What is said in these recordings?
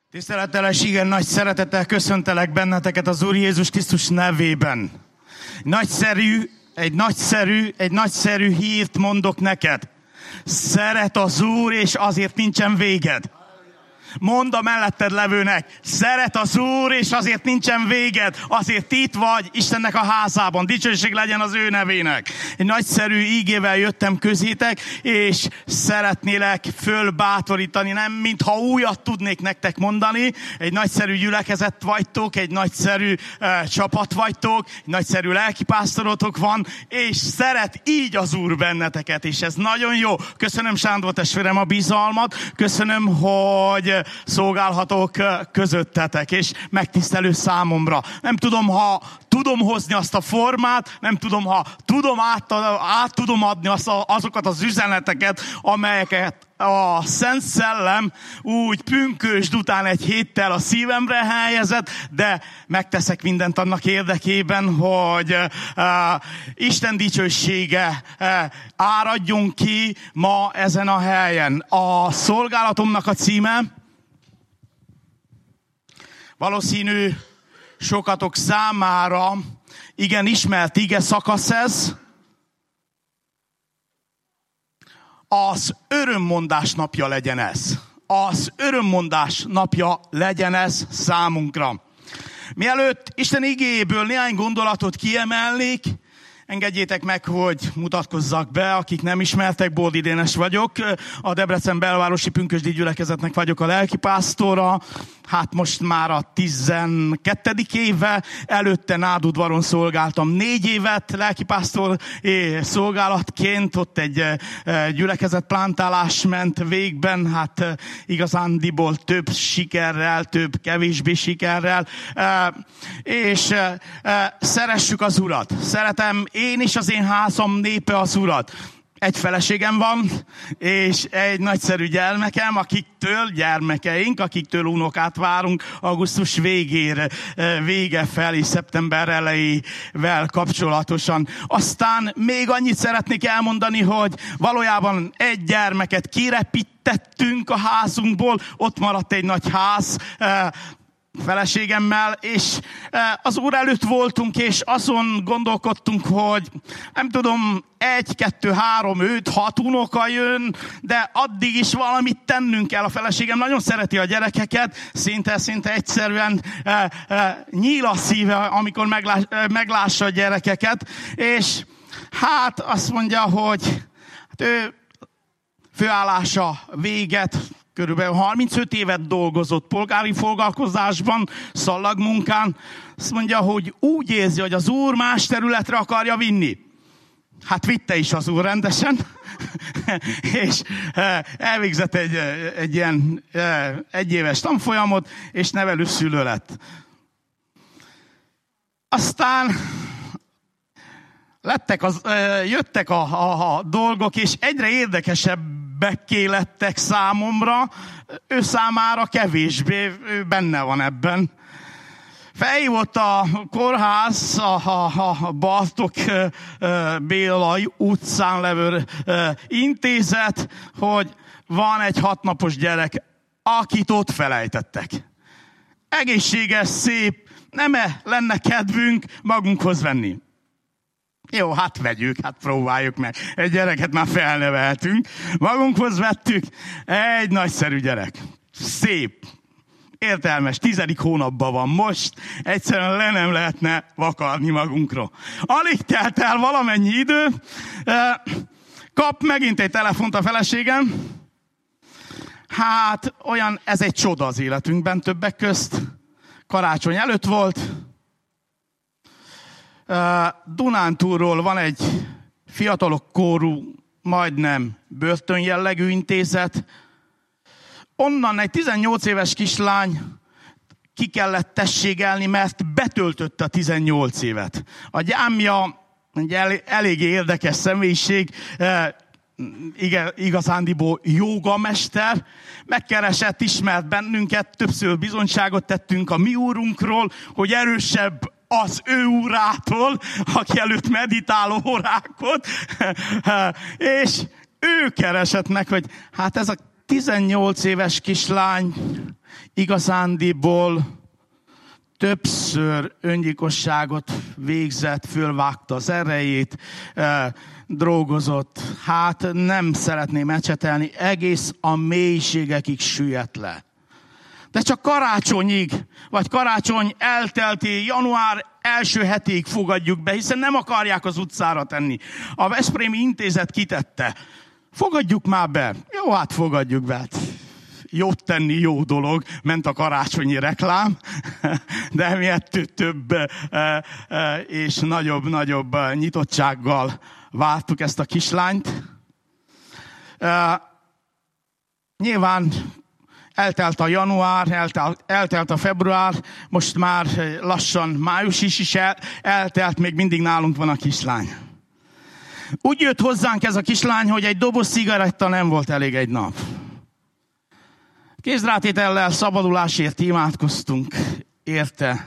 Tisztelettel és igen nagy szeretettel köszöntelek benneteket az Úr Jézus Krisztus nevében. Egy nagyszerű hírt mondok neked. Szeret az Úr, és azért nincsen véged. Mondd a melletted levőnek, szeret az Úr, és azért nincsen véged. Azért itt vagy Istennek a házában. Dicsőség legyen az ő nevének. Egy nagyszerű ígével jöttem közétek, és szeretnélek fölbátorítani, nem mintha újat tudnék nektek mondani. Egy nagyszerű gyülekezet vagytok, egy nagyszerű csapat vagytok, egy nagyszerű lelkipásztorotok van, és szeret így az Úr benneteket, és ez nagyon jó. Köszönöm, Sándor testvérem, a bizalmat, köszönöm, hogy szolgálhatok közöttetek, és megtisztelő számomra. Nem tudom, ha tudom hozni azt a formát, nem tudom, ha tudom át tudom adni azokat az üzeneteket, amelyeket a Szent Szellem úgy pünkösd után egy héttel a szívemre helyezett, de megteszek mindent annak érdekében, hogy Isten dicsősége áradjon ki ma ezen a helyen. A szolgálatomnak a címe valószínű sokatok számára igen ismert ige szakasz ez. Az örömmondás napja legyen ez. Az örömmondás napja legyen ez számunkra. Mielőtt Isten igéjéből néhány gondolatot kiemelnék, engedjétek meg, hogy mutatkozzak be, akik nem ismertek, Boldi Dénes vagyok. A Debrecen belvárosi pünkösdi gyülekezetnek vagyok a lelkipásztora. Hát most már a 12. éve, előtte Nádudvaron szolgáltam 4 évet lelkipásztor szolgálatként, ott egy gyülekezetplántálás ment végben, hát igazándiból több sikerrel, több kevésbé sikerrel, és szeressük az Urat. Szeretem én és az én házam népe az Urat. Egy feleségem van, és egy nagyszerű gyermekem, gyermekeink, akiktől unokát várunk augusztus vége felé, szeptember elejével kapcsolatosan. Aztán még annyit szeretnék elmondani, hogy valójában egy gyermeket kirepítettünk a házunkból, ott maradt egy nagy ház, feleségemmel, és az Úr előtt voltunk, és azon gondolkodtunk, hogy nem tudom, 1, 2, 3, 5, 6 unoka jön, de addig is valamit tennünk kell. A feleségem nagyon szereti a gyerekeket, szinte egyszerűen nyíl a szíve, amikor meglássa a gyerekeket, és hát azt mondja, hogy hát ő főállása véget, körülbelül 35 évet dolgozott polgári foglalkozásban, szallagmunkán. Azt mondja, hogy úgy érzi, hogy az Úr más területre akarja vinni. Hát vitte is az Úr rendesen, és elvégzett egy ilyen 1 éves tanfolyamot, és nevelőszülő lett. Aztán jöttek a dolgok, és egyre érdekesebbeké lettek számomra, ő számára kevésbé, ő benne van ebben. Felhívott a kórház, a Bartók Béla utcán levő intézet, hogy van egy 6 napos gyerek, akit ott felejtettek. Egészséges, szép, nem-e lenne kedvünk magunkhoz venni? Jó, hát vegyük, hát próbáljuk meg. Egy gyereket már felneveltünk. Magunkhoz vettük. Egy nagyszerű gyerek. Szép. Értelmes. 10. hónapban van most. Egyszerűen le nem lehetne vakarni magunkról. Alig telt el valamennyi idő. Kap megint egy telefont a feleségem. Hát olyan, ez egy csoda az életünkben többek közt. Karácsony előtt volt. Dunántúlról van egy fiatalok korú, majdnem börtönjellegű intézet. Onnan egy 18 éves kislány ki kellett tességelni, mert betöltötte a 18 évet. A gyámja egy eléggé érdekes személyiség, igazándiból jógamester, megkeresett, ismert bennünket, többször bizonyságot tettünk a mi úrunkról, hogy erősebb az ő úrától, aki előtt meditáló órákot, és ő keresett meg, hogy hát ez a 18 éves kislány igazándiból többször öngyilkosságot végzett, fölvágta az erejét, drógozott. Hát nem szeretném ecsetelni, egész a mélységekig süllyedt le. De csak karácsonyig, vagy karácsony eltelti január első hetéig fogadjuk be, hiszen nem akarják az utcára tenni. A Veszprémi Intézet kitette. Fogadjuk már be. Jó, hát fogadjuk be. Jót tenni jó dolog, ment a karácsonyi reklám, de mi ettől több és nagyobb nyitottsággal vártuk ezt a kislányt. Nyilván eltelt a január, eltelt a február, most már lassan május is eltelt, még mindig nálunk van a kislány. Úgy jött hozzánk ez a kislány, hogy egy doboz cigaretta nem volt elég egy nap. Kézrátétellel szabadulásért imádkoztunk érte.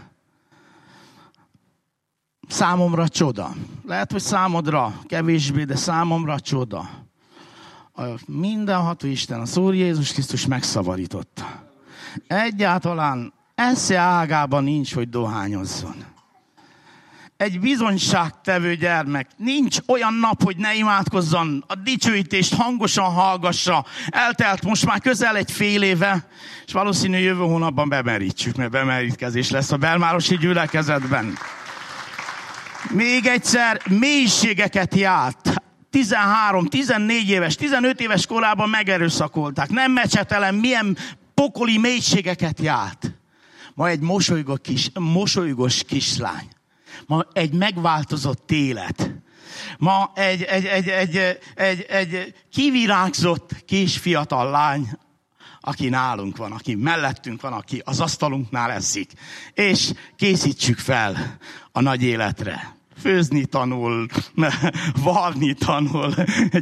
Számomra csoda. Lehet, hogy számodra kevésbé, de számomra csoda. A mindenható Isten, az Úr Jézus Krisztus megszabadította. Egyáltalán esze ágában nincs, hogy dohányozzon. Egy bizonyságtevő gyermek. Nincs olyan nap, hogy ne imádkozzon, a dicsőítést hangosan hallgassa. Eltelt most már közel egy fél éve, és valószínű jövő hónapban bemerítsük, mert bemerítkezés lesz a belvárosi gyülekezetben. Még egyszer mélységeket járt. 13, 14 éves, 15 éves korában megerőszakolták. Nem mecsetelem, milyen pokoli mélységeket járt. Ma egy mosolygós kislány. Ma egy megváltozott élet. Ma egy kivirágzott kis fiatal lány, aki nálunk van, aki mellettünk van, aki az asztalunknál eszik. És készítsük fel a nagy életre. Főzni tanul, varni tanul,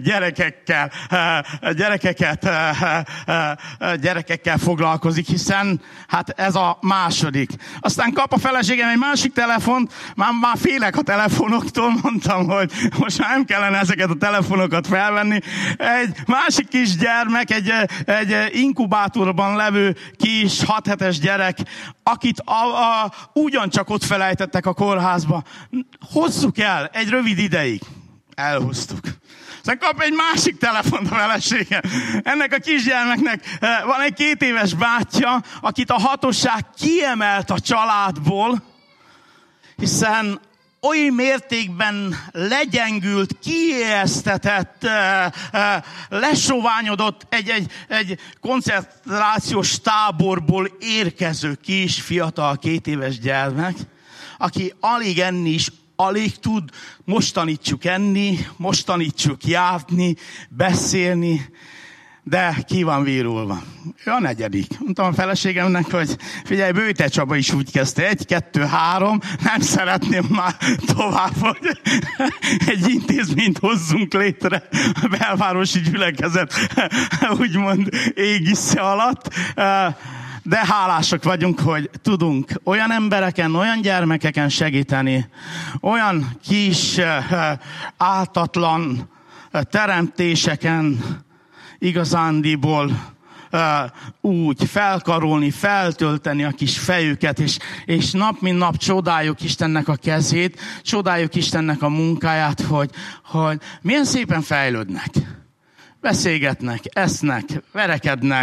gyerekekkel foglalkozik, hiszen hát ez a második. Aztán kap a feleségem egy másik telefont, már félek a telefonoktól, mondtam, hogy most már nem kellene ezeket a telefonokat felvenni. Egy másik kisgyermek, egy inkubátorban levő kis 6 hetes gyerek, akit ugyancsak ott felejtettek a kórházba. Hozzuk el egy rövid ideig. Elhoztuk. Aztán kap egy másik telefont a felesége. Ennek a kisgyermeknek van egy 2 éves bátyja, akit a hatóság kiemelt a családból, hiszen oly mértékben legyengült, kiijesztetett, lesoványodott egy koncentrációs táborból érkező kis, fiatal, 2 éves gyermek, aki alig enni is, alig tud, most tanítsuk enni, most tanítsuk járni, beszélni, de ki van vírulva. Ő a 4. Mondtam a feleségemnek, hogy figyelj, Bőte Csaba is úgy kezdte, 1, 2, 3, nem szeretném már tovább, hogy egy intézményt hozzunk létre a belvárosi gyülekezet, úgymond égisze alatt. De hálásak vagyunk, hogy tudunk olyan embereken, olyan gyermekeken segíteni, olyan kis, ártatlan teremtéseken igazándiból úgy felkarolni, feltölteni a kis fejüket, és nap mint nap csodáljuk Istennek a kezét, csodáljuk Istennek a munkáját, hogy milyen szépen fejlődnek. Beszélgetnek, esznek, verekednek,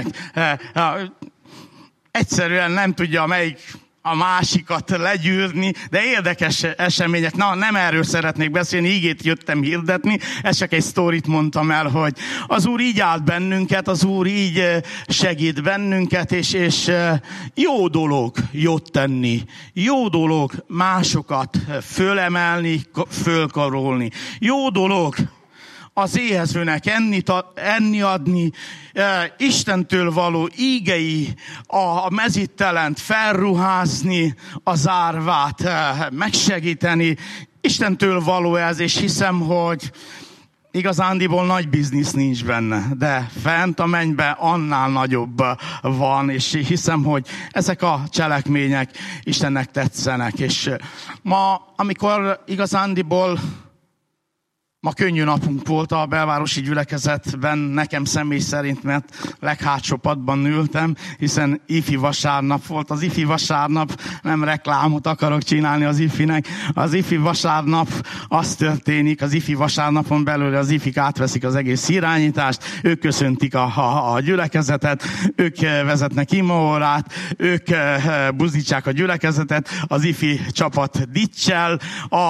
egyszerűen nem tudja melyik a másikat legyűrni, de érdekes események. Na, nem erről szeretnék beszélni, igét jöttem hirdetni, ezt csak egy sztorit mondtam el, hogy az Úr így áld bennünket, az Úr így segít bennünket, és jó dolog jót tenni, jó dolog másokat fölemelni, fölkarolni. Jó dolog az éhezőnek enni adni, Istentől való ígei, a mezítelent felruházni, az árvát megsegíteni. Istentől való ez, és hiszem, hogy igazándiból nagy biznisz nincs benne, de fent a mennyben annál nagyobb van, és hiszem, hogy ezek a cselekmények Istennek tetszenek. És ma, amikor igazándiból Ma könnyű napunk volt a belvárosi gyülekezetben, nekem személy szerint, mert leghátsó padban ültem, hiszen ifi vasárnap volt. Az ifi vasárnap, nem reklámot akarok csinálni az ifinek, az ifi vasárnap az történik, az ifi vasárnapon belül az ifik átveszik az egész irányítást, ők köszöntik a gyülekezetet, ők vezetnek imaórát, ők buzdítsák a gyülekezetet, az ifi csapat dicsel,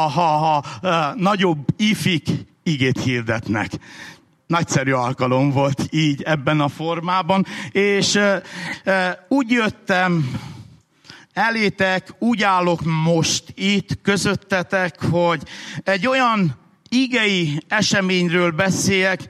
a nagyobb ifik igét hirdetnek. Nagyszerű alkalom volt így ebben a formában, és úgy jöttem elétek, úgy állok most itt közöttetek, hogy egy olyan igei eseményről beszéljek,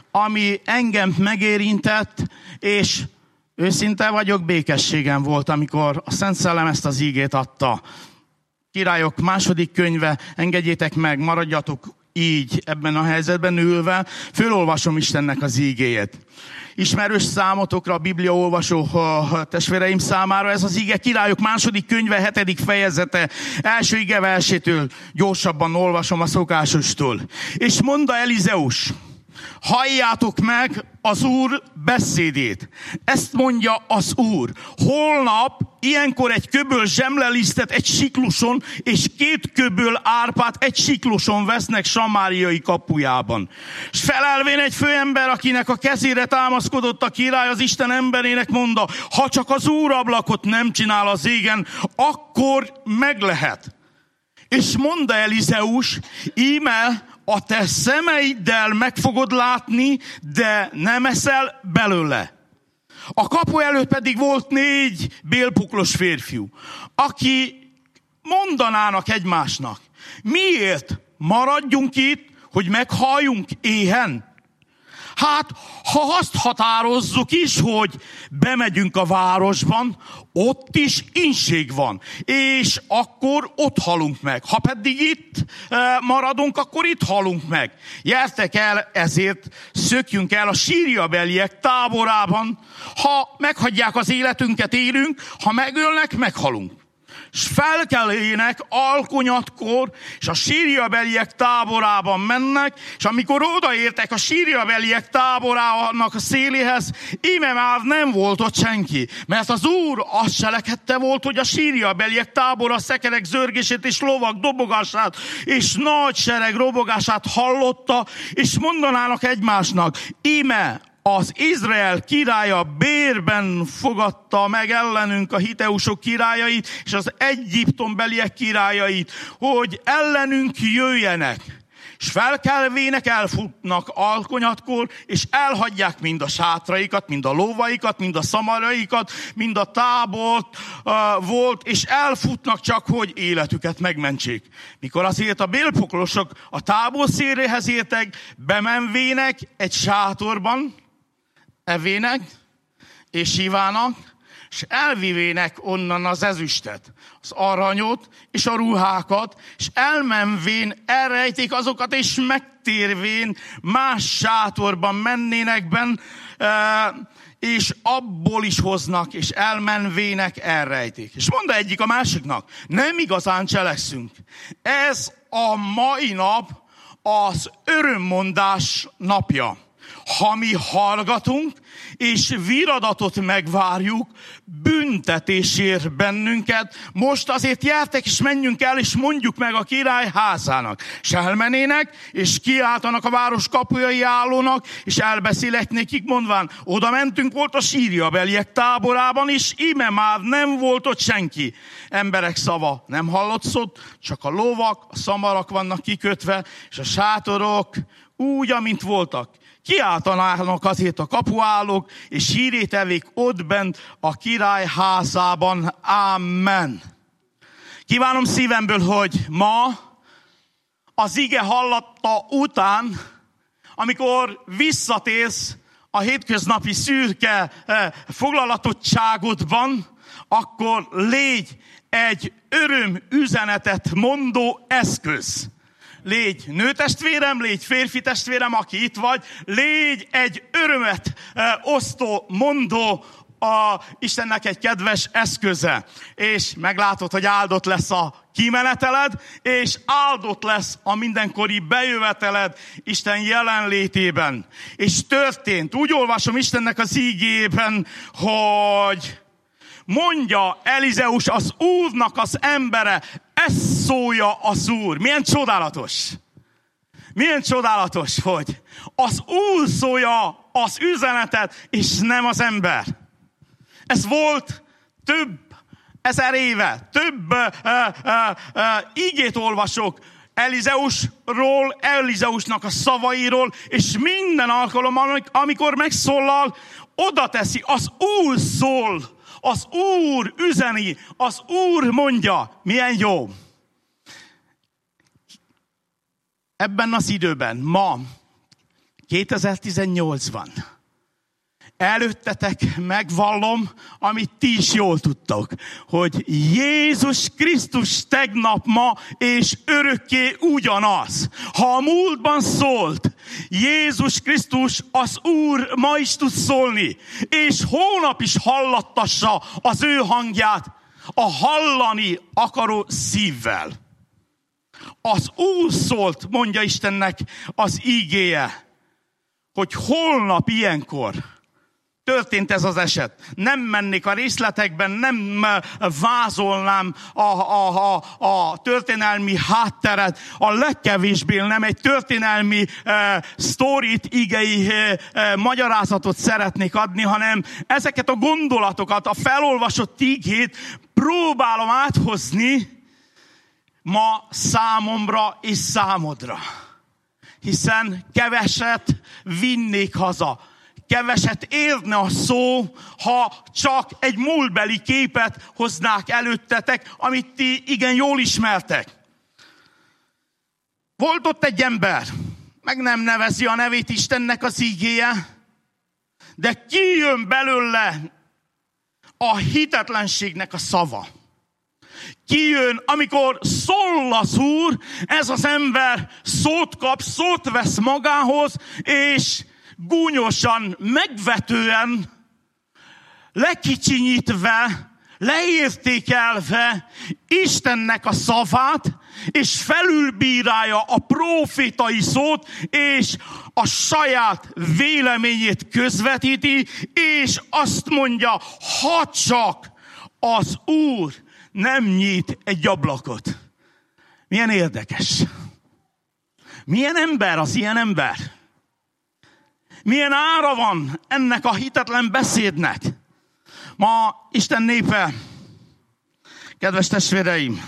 ami engem megérintett, és őszinte vagyok, békességem volt, amikor a Szent Szellem ezt az ígét adta. Királyok második könyve, engedjétek meg, maradjatok így ebben a helyzetben ülve, fölolvasom Istennek az ígéjét. Ismerős számotokra, a Biblia olvasó testvéreim számára ez az íge, Királyok második könyve, 7. fejezete, első igeversétől gyorsabban olvasom a szokásostól. És mondta Elizeus, halljátok meg az Úr beszédét. Ezt mondja az Úr. Holnap ilyenkor egy köböl zsemlelisztet egy sikluson, és 2 köböl árpát egy sikluson vesznek Samáriai kapujában. És felelvén egy főember, akinek a kezére támaszkodott a király, az Isten emberének mondta, ha csak az Úr ablakot nem csinál az égen, akkor meg lehet. És mondta Elizeus, íme a te szemeiddel meg fogod látni, de nem eszel belőle. A kapu előtt pedig volt 4 bélpuklos férfiú, aki mondanának egymásnak, miért maradjunk itt, hogy meghalljunk éhen? Hát, ha azt határozzuk is, hogy bemegyünk a városban, ott is inség van, és akkor ott halunk meg. Ha pedig itt maradunk, akkor itt halunk meg. Gyertek el, ezért szökjünk el a sírjabeliek táborában. Ha meghagyják az életünket, élünk, ha megölnek, meghalunk. És felkelének alkonyatkor, és a sírjabeliek táborában mennek, és amikor odaértek a sírjabeliek táborának a széléhez, íme már nem volt ott senki, mert az Úr azt cselekedte volt, hogy a sírjabeliek tábora szekerek zörgését és lovak dobogását, és nagy sereg robogását hallotta, és mondanának egymásnak, íme az Izrael királya bérben fogadta meg ellenünk a hiteusok királyait, és az egyiptombeliek királyait, hogy ellenünk jöjjenek. És felkelvének elfutnak alkonyatkor, és elhagyják mind a sátraikat, mind a lóvaikat, mind a szamaraikat, mind a tábort volt, és elfutnak csak, hogy életüket megmentsék. Mikor azért a bélpoklosok a tábor széléhez értek, bemenvének egy sátorban, evének, és ivának, és elvivének onnan az ezüstet, az aranyot, és a ruhákat, és elmenvén elrejték azokat, és megtérvén más sátorban mennének benn, és abból is hoznak, és elmenvének elrejték. És mondta egyik a másiknak, nem igazán cselekszünk. Ez a mai nap az örömmondás napja. Ha mi hallgatunk, és viradatot megvárjuk, büntetésért bennünket, most azért gyertek, és menjünk el, és mondjuk meg a király házának. És elmenének, és kiáltanak a város kapujai állónak, és elbeszélek nekik, mondván, oda mentünk, volt a sírjabeliek táborában, és íme már nem volt ott senki. Emberek szava nem hallatszott, csak a lovak, a szamarak vannak kikötve, és a sátorok úgy, amint voltak. Kiáltanának azért a kapuállók, és hírét evék ott bent a király házában. Amen. Kívánom szívemből, hogy ma az ige hallata után, amikor visszatérsz a hétköznapi szürke foglalatottságodban, akkor légy egy örömüzenetet mondó eszköz. Légy nőtestvérem, légy férfi testvérem, aki itt vagy, légy egy örömet osztó, mondó Istennek egy kedves eszköze. És meglátod, hogy áldott lesz a kimeneteled, és áldott lesz a mindenkori bejöveteled Isten jelenlétében. És történt, úgy olvasom Istennek az ígében, hogy mondja Elizeus, az Úrnak az embere, ezt szólja az Úr. Milyen csodálatos! Milyen csodálatos, hogy az Úr szólja az üzenetet, és nem az ember. Ez volt több ezer éve, több ígét olvasok Elizeusról, Elizeusnak a szavairól, és minden alkalommal, amikor megszólal, oda teszi, az Úr szól, az Úr üzeni, az Úr mondja, milyen jó. Ebben az időben, ma, 2018-ban, előttetek megvallom, amit ti is jól tudtok, hogy Jézus Krisztus tegnap, ma és örökké ugyanaz. Ha a múltban szólt, Jézus Krisztus az Úr ma is tud szólni, és holnap is hallattassa az ő hangját a hallani akaró szívvel. Az Úr szólt, mondja Istennek az ígéje, hogy holnap ilyenkor történt ez az eset. Nem mennék a részletekben, nem vázolnám a történelmi hátteret, a legkevésbé nem egy történelmi sztorit, igei magyarázatot szeretnék adni, hanem ezeket a gondolatokat, a felolvasott igét próbálom áthozni ma számomra és számodra. Hiszen keveset vinnék haza. Keveset érne a szó, ha csak egy múltbeli képet hoznák előttetek, amit ti igen jól ismertek. Volt ott egy ember, meg nem nevezi a nevét Istennek az ígéje, de kijön belőle a hitetlenségnek a szava. Kijön, amikor szól az Úr, ez az ember szót kap, szót vesz magához, és gúnyosan, megvetően, lekicsinyítve, leértékelve Istennek a szavát, és felülbírálja a prófétai szót, és a saját véleményét közvetíti, és azt mondja, ha csak az Úr nem nyit egy ablakot. Milyen érdekes. Milyen ember az ilyen ember? Milyen ára van ennek a hitetlen beszédnek? Ma Isten népe, kedves testvéreim,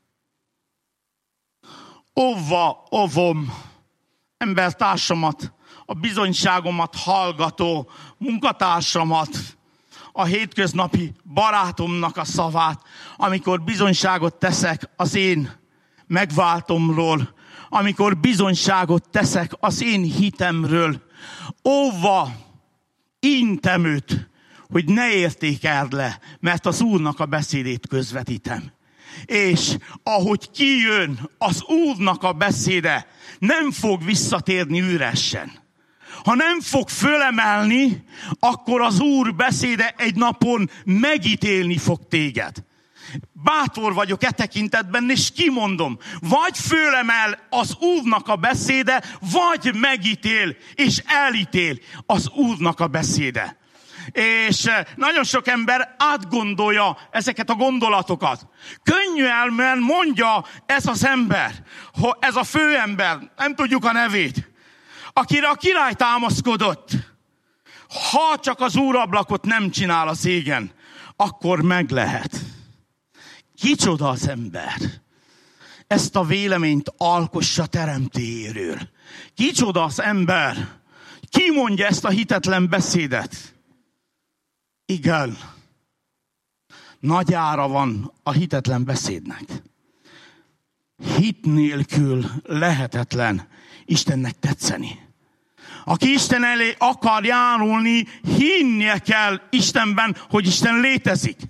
óvom embertársamat, a bizonyságomat hallgató munkatársamat, a hétköznapi barátomnak a szavát, amikor bizonyságot teszek az én megváltomról, amikor bizonyságot teszek az én hitemről, óva intem őt, hogy ne értékeld le, mert az Úrnak a beszédét közvetítem. És ahogy kijön az Úrnak a beszéde, nem fog visszatérni üresen. Ha nem fog fölemelni, akkor az Úr beszéde egy napon megítélni fog téged. Bátor vagyok e tekintetben, és kimondom, vagy fölemel az Úrnak a beszéde, vagy megítél és elítél az Úrnak a beszéde. És nagyon sok ember átgondolja ezeket a gondolatokat. Könnyelmen mondja ez az ember, ez a főember, nem tudjuk a nevét, akire a király támaszkodott. Ha csak az úrablakot nem csinál az égen, akkor meg lehet. Kicsoda az ember? Ezt a véleményt alkossa teremtőjéről. Kicsoda az ember? Ki mondja ezt a hitetlen beszédet? Igen, nagy ára van a hitetlen beszédnek. Hit nélkül lehetetlen Istennek tetszeni. Aki Isten elé akar járulni, hinnie kell Istenben, hogy Isten létezik.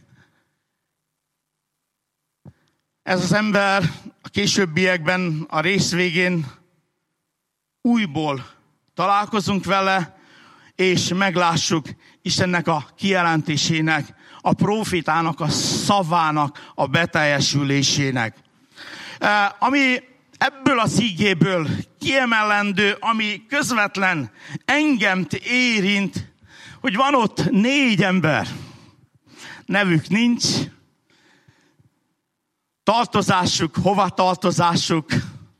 Ez az ember a későbbiekben, a rész végén újból találkozunk vele, és meglássuk Istennek a kijelentésének, a prófétának, a szavának, a beteljesülésének. Ami ebből az igéből kiemelendő, ami közvetlen engem érint, hogy van ott 4 ember. Nevük nincs, tartozásuk, hova tartozásuk.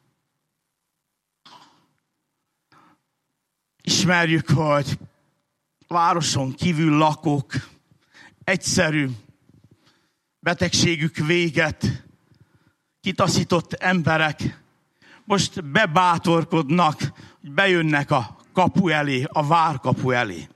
Ismerjük, hogy városon kívül lakók, egyszerű, betegségük véget, kitaszított emberek most bebátorkodnak, hogy bejönnek a kapu elé, a várkapu elé.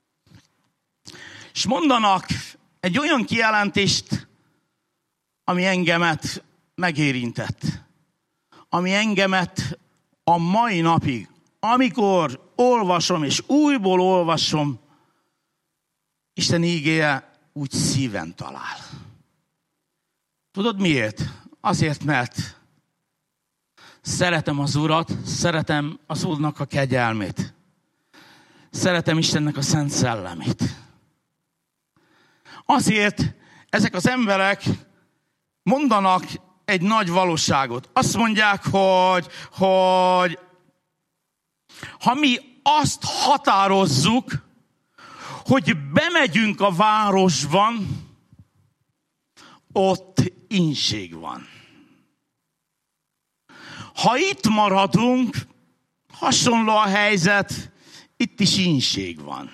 És mondanak egy olyan kijelentést, ami engemet megérintett. Ami engemet a mai napig, amikor olvasom és újból olvasom, Isten ígéje úgy szíven talál. Tudod miért? Azért, mert szeretem az Urat, szeretem az Úrnak a kegyelmét. Szeretem Istennek a szent szellemét. Azért ezek az emberek mondanak egy nagy valóságot. Azt mondják, hogy ha mi azt határozzuk, hogy bemegyünk a városban, ott inség van. Ha itt maradunk, hasonló a helyzet, itt is inség van.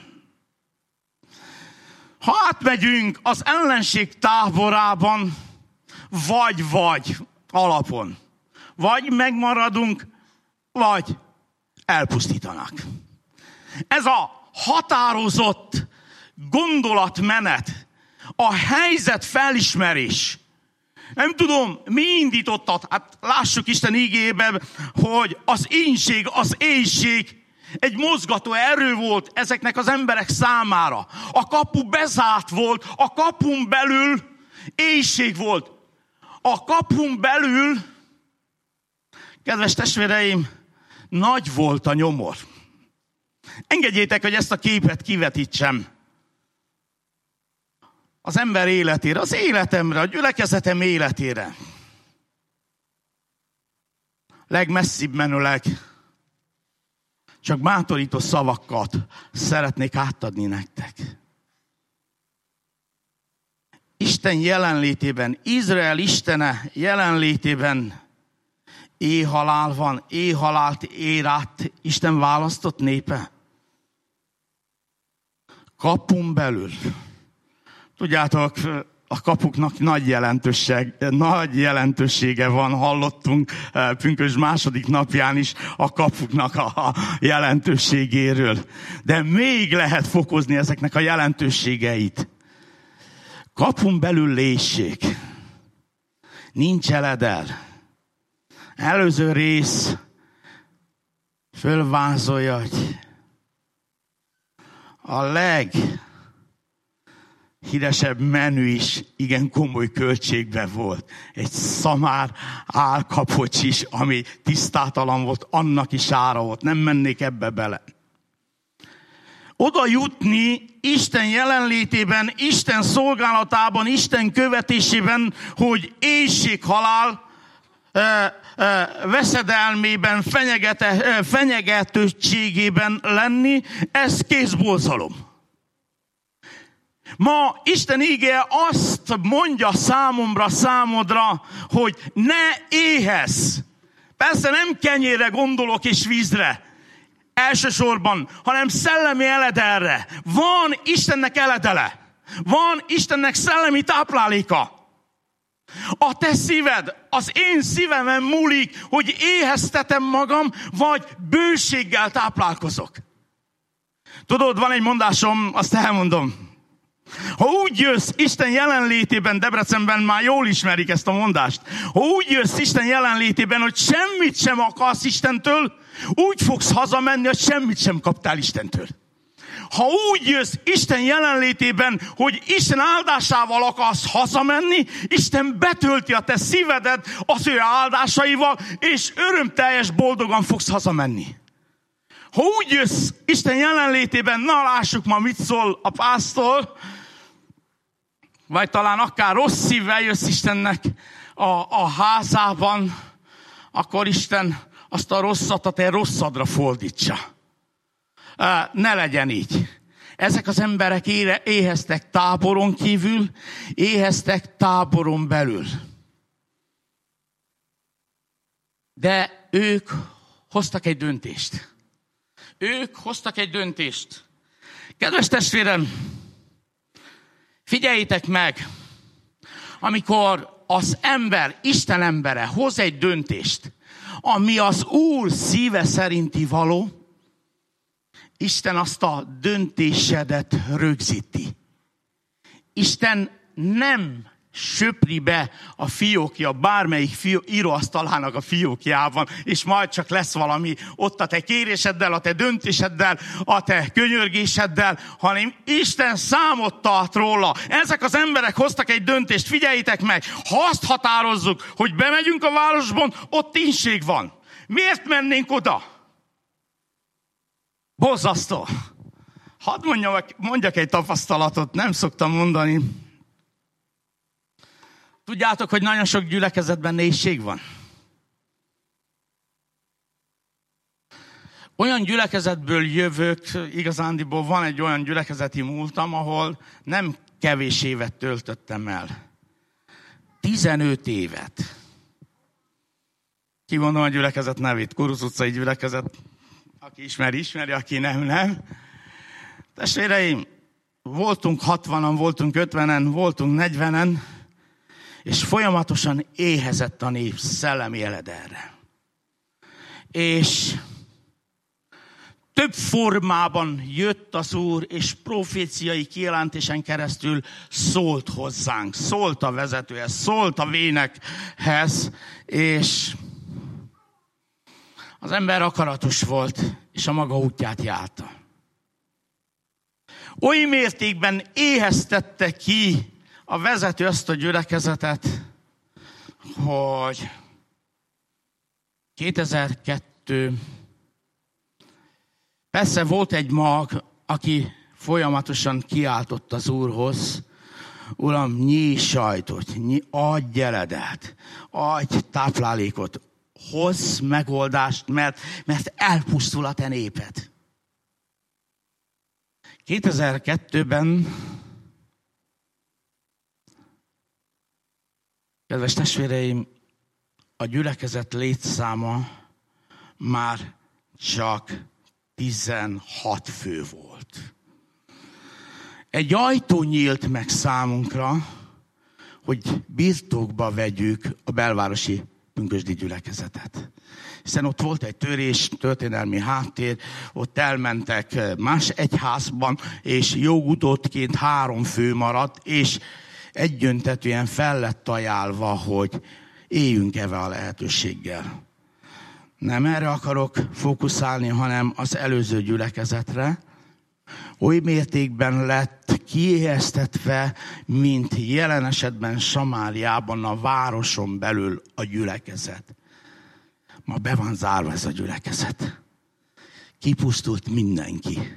Ha átmegyünk az ellenség táborában, vagy alapon, vagy megmaradunk, vagy elpusztítanak. Ez a határozott gondolatmenet, a helyzet felismerés. Nem tudom, mi indítottat? Hát lássuk Isten igéjében, hogy az ínség, az éjség egy mozgató erő volt ezeknek az emberek számára. A kapu bezárt volt, a kapun belül éjség volt. A kapun belül, kedves testvéreim, nagy volt a nyomor. Engedjétek, hogy ezt a képet kivetítsem az ember életére, az életemre, a gyülekezetem életére. Legmesszibb menőleg csak bátorító szavakat szeretnék átadni nektek. Isten jelenlétében, Izrael Istene jelenlétében éhhalál van, éhhalált ér át Isten választott népe. Kapun belül. Tudjátok, a kapuknak nagy jelentősége van, hallottunk pünkösd második napján is a kapuknak a jelentőségéről. De még lehet fokozni ezeknek a jelentőségeit. Kapun belül létség. Nincs eledel. Előző rész fölvázolja, hogy a leghíresebb menü is igen komoly költségben volt. Egy szamár álkapocs is, ami tisztátalan volt, annak is ára volt. Nem mennék ebbe bele. Oda jutni Isten jelenlétében, Isten szolgálatában, Isten követésében, hogy éhség-halál veszedelmében, fenyegetőségében lenni, ez kézborzalom. Ma Isten ígéje azt mondja számomra, számodra, hogy ne éhezz. Persze nem kenyérre gondolok és vízre elsősorban, hanem szellemi eledelre. Van Istennek eledele. Van Istennek szellemi tápláléka. A te szíved, az én szívemen múlik, hogy éheztetem magam, vagy bőséggel táplálkozok. Tudod, van egy mondásom, azt elmondom. Ha úgy jössz Isten jelenlétében, Debrecenben már jól ismerik ezt a mondást, ha úgy jössz Isten jelenlétében, hogy semmit sem akarsz Istentől, úgy fogsz hazamenni, hogy semmit sem kaptál Istentől. Ha úgy jössz Isten jelenlétében, hogy Isten áldásával akarsz hazamenni, Isten betölti a te szívedet az ő áldásaival, és örömteljes, boldogan fogsz hazamenni. Ha úgy jössz Isten jelenlétében, na lássuk ma, mit szól a pásztor, vagy talán akár rossz szívvel jössz Istennek a házában, akkor Isten azt a rosszat a te rosszadra fordítsa. Ne legyen így. Ezek az emberek éheztek táboron kívül, éheztek táboron belül. De ők hoztak egy döntést. Kedves testvérem, figyeljétek meg, amikor az ember, Isten embere hoz egy döntést, ami az Úr szíve szerinti való, Isten azt a döntésedet rögzíti. Isten nem söpri be a fiókja, bármelyik íróasztalának a fiókjában, és majd csak lesz valami ott a te kéréseddel, a te döntéseddel, a te könyörgéseddel, hanem Isten számot tart róla. Ezek az emberek hoztak egy döntést, figyeljétek meg, ha azt határozzuk, hogy bemegyünk a városban, ott tíndség van. Miért mennénk oda? Borzasztó. Hadd mondjak egy tapasztalatot, nem szoktam mondani. Tudjátok, hogy nagyon sok gyülekezetben nehézség van? Olyan gyülekezetből jövök, igazándiból van egy olyan gyülekezeti múltam, ahol nem kevés évet töltöttem el. 15 évet. Kimondom a gyülekezet nevét, Kurusz utcai gyülekezet. Aki ismeri, aki nem. Testvéreim, voltunk 60-an, voltunk 50-en, voltunk 40-en, és folyamatosan éhezett a nép, szellemi eled erre. És több formában jött az Úr, és proféciai kijelentésen keresztül szólt hozzánk, szólt a vezetőhez, szólt a vénekhez, és az ember akaratos volt, és a maga útját járta. Oly mértékben éheztette ki a vezető azt a gyülekezetet, hogy 2002, persze volt egy mag, aki folyamatosan kiáltott az Úrhoz, Uram, nyíj sajtot, adj eledelt, adj táplálékot, hozz megoldást, mert elpusztul a te néped. 2002-ben, kedves testvéreim, a gyülekezet létszáma már csak 16 fő volt. Egy ajtó nyílt meg számunkra, hogy birtokba vegyük a belvárosi pünkösdi gyülekezetet. Hiszen ott volt egy törés, történelmi háttér, ott elmentek más egyházban, és jogutódként 3 fő maradt, és egyöntetően fel lett ajánlva, hogy éljünk ezzel a lehetőséggel. Nem erre akarok fókuszálni, hanem az előző gyülekezetre. Oly mértékben lett kiéheztetve, mint jelen esetben Samáriában a városon belül a gyülekezet. Ma be van zárva ez a gyülekezet. Kipusztult mindenki.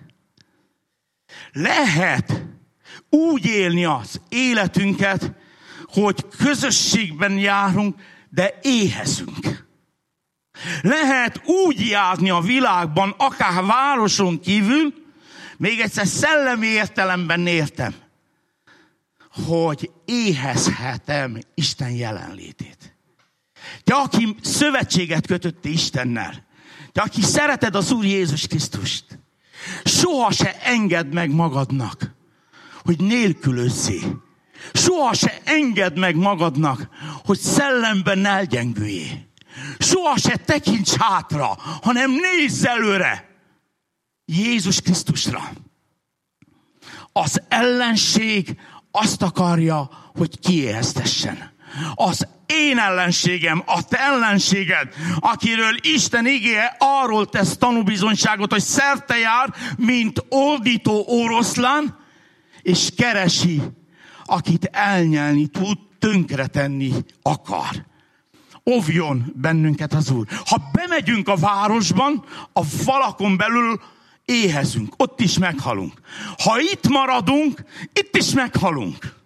Lehet úgy élni az életünket, hogy közösségben járunk, de éhezünk. Lehet úgy járni a világban, akár városon kívül, még egyszer szellemi értelemben értem, hogy éhezhetem Isten jelenlétét. Te, aki szövetséget kötötte Istennel, te, aki szereted az Úr Jézus Krisztust, soha se engedd meg magadnak, hogy nélkülözzél. Soha se engedd meg magadnak, hogy szellemben elgyengüljél. Soha se tekints hátra, hanem nézz előre. Jézus Krisztusra. Az ellenség azt akarja, hogy kiéheztessen. Az én ellenségem, a te ellenséged, akiről Isten igéje arról tesz tanúbizonyságot, hogy szerte jár, mint ordító oroszlán, és keresi, akit elnyelni tud, tönkretenni akar. Óvjon bennünket az Úr. Ha bemegyünk a városban, a falakon belül éhezünk, ott is meghalunk. Ha itt maradunk, itt is meghalunk.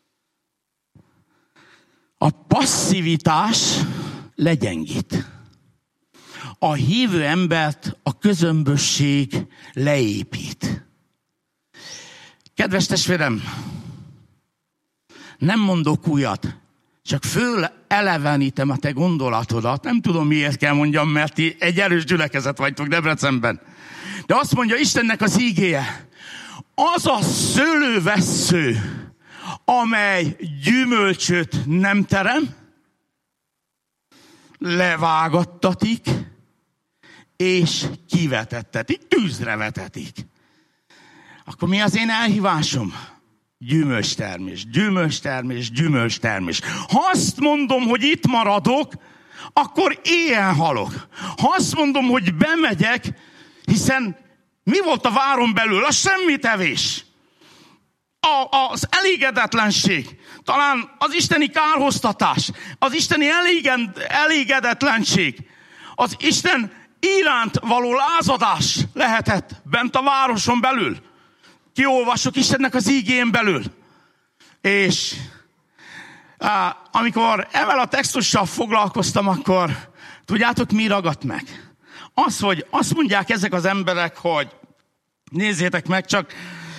A passzivitás legyengít. A hívő embert a közömbösség leépít. Kedves testvérem, nem mondok újat, csak fölelevenítem a te gondolatodat. Nem tudom, miért kell mondjam, mert ti egy erős gyülekezet vagytok Debrecenben. De azt mondja Istennek az ígéje, az a szőlővessző, amely gyümölcsöt nem terem, levágattatik, és kivetettetik, tűzre vetetik. Akkor mi az én elhívásom? Gyümölcstermés, gyümölcstermés, gyümölcstermés. Ha azt mondom, hogy itt maradok, akkor éhen halok. Ha azt mondom, hogy bemegyek, hiszen mi volt a váron belül? A semmitevés. Az elégedetlenség. Talán az isteni kárhoztatás. Az isteni elégedetlenség. Az Isten iránt való lázadás lehetett bent a városon belül. Kiolvassuk Istennek az ígén belül. És amikor ezzel a textussal foglalkoztam, akkor tudjátok, mi ragadt meg? Az, hogy azt mondják ezek az emberek, hogy nézzétek meg csak,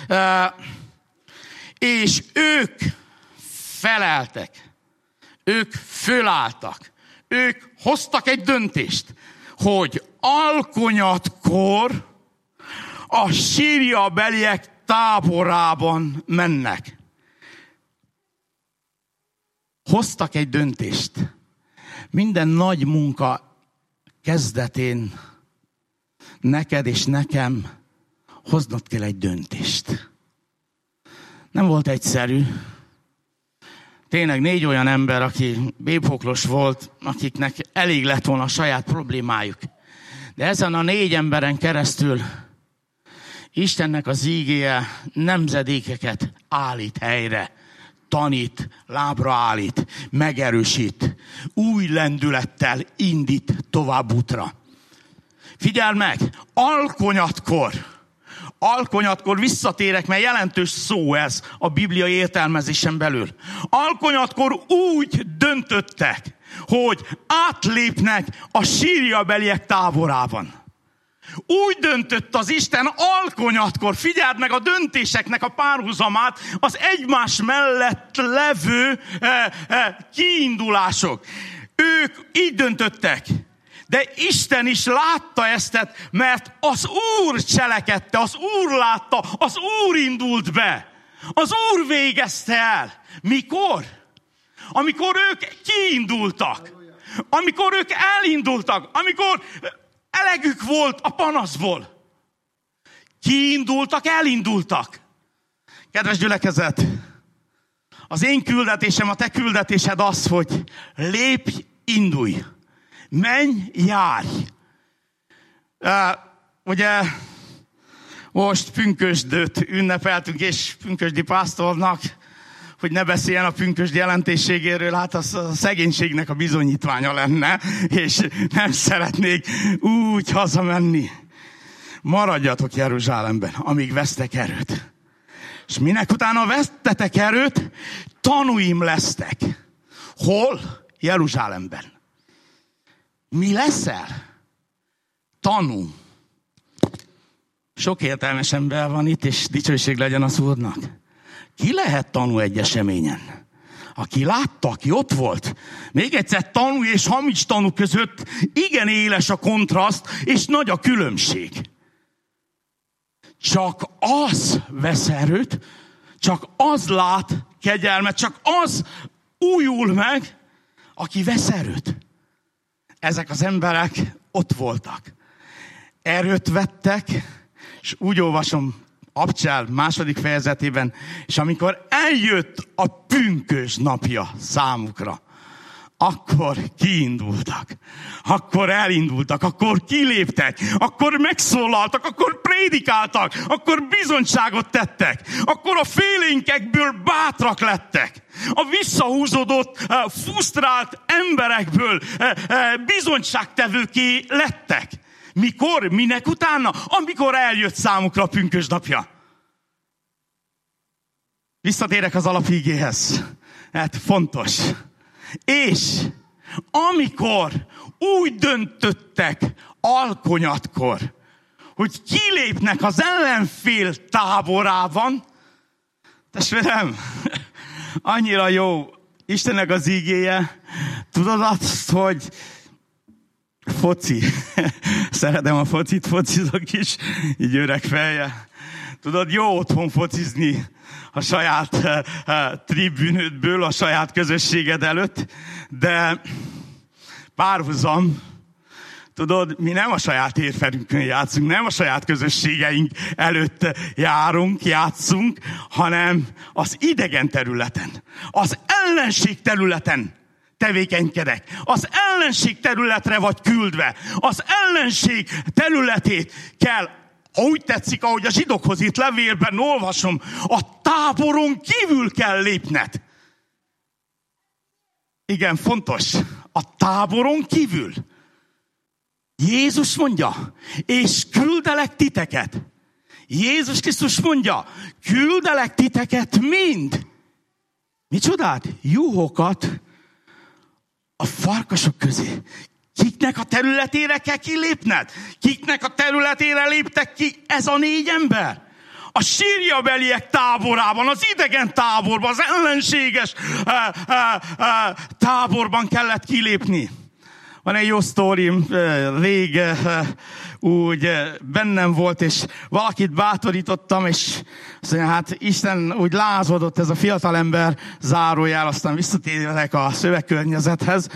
és ők feleltek, ők fölálltak, ők hoztak egy döntést, hogy alkonyatkor a Síria beliek táborában mennek. Hoztak egy döntést. Minden nagy munka kezdetén neked és nekem hoznod kell egy döntést. Nem volt egyszerű. Tényleg 4 olyan ember, aki bébfoklos volt, akiknek elég lett volna a saját problémájuk. De ezen a 4 emberen keresztül Istennek az ígéje nemzedékeket állít helyre, tanít, lábra állít, megerősít, új lendülettel indít tovább útra. Figyeld meg, alkonyatkor visszatérek, mert jelentős szó ez a bibliai értelmezésen belül. Alkonyatkor úgy döntöttek, hogy átlépnek a Síria beliek táborában. Úgy döntött az Isten alkonyatkor, figyeld meg a döntéseknek a párhuzamát, az egymás mellett levő kiindulások. Ők így döntöttek. De Isten is látta ezt, mert az Úr cselekedte, az Úr látta, az Úr indult be. Az Úr végezte el. Mikor? Amikor ők kiindultak. Amikor ők elindultak. Amikor elegük volt a panaszból. Kiindultak, elindultak. Kedves gyülekezet, az én küldetésem, a te küldetésed az, hogy lépj, indulj. Menj, járj. Ugye most pünkösdöt ünnepeltünk, és pünkösdi pásztornak, hogy ne beszéljen a pünkösd jelentőségéről, hát az a szegénységnek a bizonyítványa lenne, és nem szeretnék úgy hazamenni. Maradjatok Jeruzsálemben, amíg vesztek erőt. És minek utána vesztetek erőt, tanúim lesztek. Hol? Jeruzsálemben. Mi leszel? Tanú. Sok értelmes ember van itt, és dicsőség legyen az Úrnak. Ki lehet tanú egy eseményen? Aki látta, aki ott volt. Még egyszer, tanú és hamis tanú között igen éles a kontraszt, és nagy a különbség. Csak az vesz erőt, csak az lát kegyelmet, csak az újul meg, aki vesz erőt. Ezek az emberek ott voltak. Erőt vettek, és úgy olvasom Abcsel 2. fejezetében, és amikor eljött a pünkösd napja számukra, akkor kiindultak, akkor elindultak, akkor kiléptek, akkor megszólaltak, akkor prédikáltak, akkor bizonyságot tettek, akkor a félénkekből bátrak lettek. A visszahúzódott, frusztrált emberekből bizonyságtevőké lettek. Mikor? Minek utána? Amikor eljött számukra a pünkösdnapja. Visszatérek az alapigéhez. Hát fontos. És amikor úgy döntöttek alkonyatkor, hogy kilépnek az ellenfél táborában, testvérem, annyira jó Istennek az igéje. Tudod azt, hogy foci. Szeretem a focit, focizok is, így öreg fejjel. Tudod, jó otthon focizni a saját tribünödből, a saját közösséged előtt, de párhuzam, tudod, mi nem a saját érfelünkön játszunk, nem a saját közösségeink előtt játszunk, hanem az idegen területen, az ellenség területen tevékenykedek. Az ellenség területre vagy küldve. Az ellenség területét kell, ha úgy tetszik, ahogy a zsidókhoz itt levélben olvasom, a táboron kívül kell lépned. Igen, fontos. A táboron kívül. Jézus mondja, és küldelek titeket. Jézus Krisztus mondja, küldelek titeket mind. Micsodát? Juhokat a farkasok közé. Kiknek a területére kell kilépned? Kiknek a területére léptek ki ez a 4 ember? A sírjabeliek táborában, az idegen táborban, az ellenséges táborban kellett kilépni. Van egy jó sztorim, rég úgy bennem volt, és valakit bátorítottam, és azt mondja, hát Isten úgy lázadott ez a fiatalember, zárójel, aztán visszatérek a szövegkörnyezethez,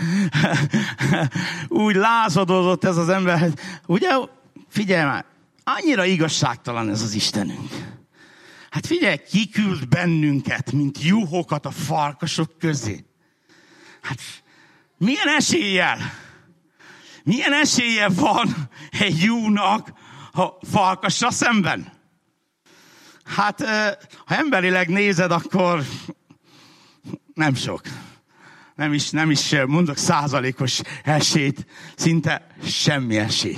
úgy lázadott ez az ember, ugye, figyelj már, annyira igazságtalan ez az Istenünk. Hát figyelj, kiküld bennünket, mint juhokat a farkasok közé. Hát milyen eséllyel? Milyen esélye van egy juhnak a farkassal szemben? Hát, ha emberileg nézed, akkor nem sok. Nem is mondok százalékos esélyt, szinte semmi esély.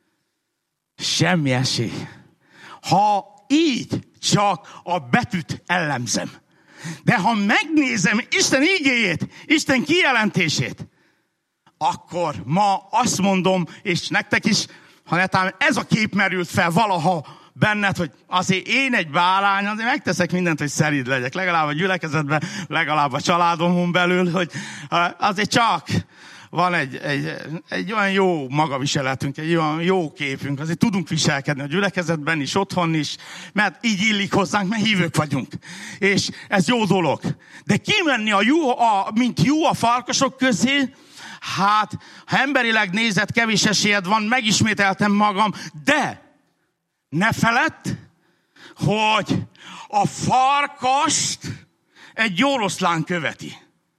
Semmi esély. Ha így csak a betűt ellenzem. De ha megnézem Isten igéjét, Isten kijelentését, akkor ma azt mondom, és nektek is, ha netán ez a kép merült fel valaha benned, hogy azért én egy bárány, azért megteszek mindent, hogy szerid legyek. Legalább a gyülekezetben, legalább a családomon belül, hogy azért csak van egy olyan jó magaviseletünk, egy olyan jó képünk, azért tudunk viselkedni a gyülekezetben is, otthon is, mert így illik hozzánk, mert hívők vagyunk. És ez jó dolog. De kimenni mint jó a farkasok közé, hát, ha emberileg nézett, kevés esélyed van, megismételtem magam, de ne feledd, hogy a farkast egy oroszlán követi.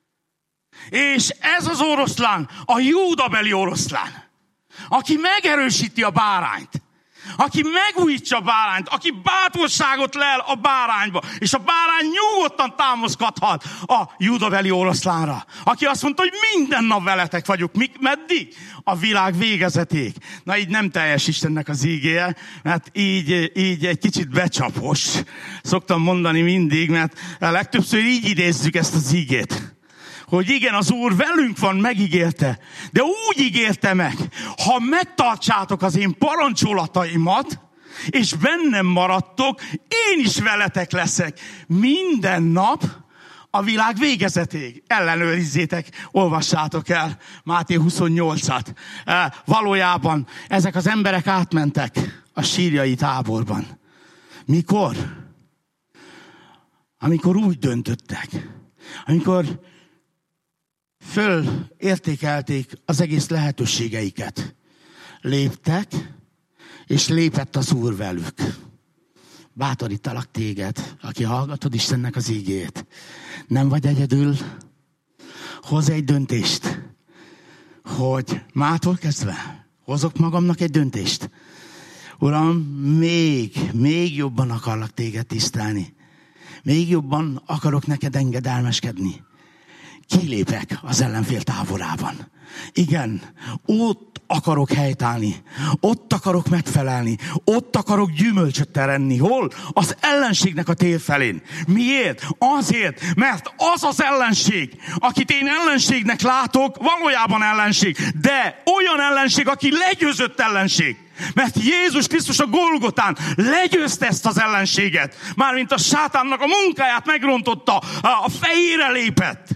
És ez az oroszlán, a júdabeli oroszlán, aki megerősíti a bárányt, aki megújítja a bárányt, aki bátorságot lel a bárányba, és a bárány nyugodtan támaszkodhat a júdabeli oroszlánra, aki azt mondta, hogy minden nap veletek vagyok. Meddig? A világ végezetéig. Na így nem teljes Istennek az ígéje, mert így egy kicsit becsapos. Szoktam mondani mindig, mert legtöbbször így idézzük ezt az ígét. Hogy igen, az Úr velünk van, megígérte. De úgy ígérte meg, ha megtartsátok az én parancsolataimat, és bennem maradtok, én is veletek leszek minden nap a világ végezetéig. Ellenőrizzétek, olvassátok el Máté 28-at. Valójában ezek az emberek átmentek a sírjai táborban. Mikor? Amikor úgy döntöttek. Amikor fölértékelték az egész lehetőségeiket. Léptek, és lépett az Úr velük. Bátorítalak téged, aki hallgatod Istennek az ígét. Nem vagy egyedül, hoz egy döntést, hogy mától kezdve hozok magamnak egy döntést. Uram, még jobban akarlak téged tisztelni. Még jobban akarok neked engedelmeskedni. Kilépek az ellenfél táborában. Igen, ott akarok helytállni. Ott akarok megfelelni. Ott akarok gyümölcsöt terenni. Hol? Az ellenségnek a térfelén. Miért? Azért, mert az az ellenség, akit én ellenségnek látok, valójában ellenség. De olyan ellenség, aki legyőzött ellenség. Mert Jézus Krisztus a Golgotán legyőzte ezt az ellenséget. Mármint a sátánnak a munkáját megrontotta, a fejére lépett.